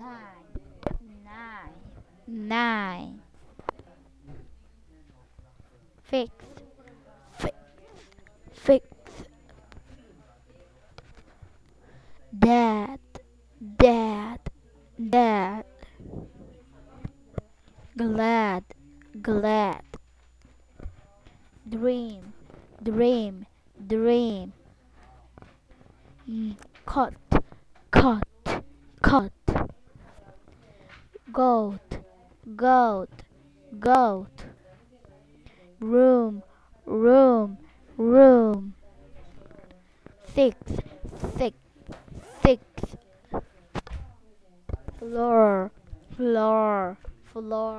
nine, nine. Fix, fix, fix. Dad, dad, dad. Glad, glad. Dream, dream, dream. Cut, cut, cut. Goat, goat, goat. Room, room, room. Six, six, six. Floor, floor, floor.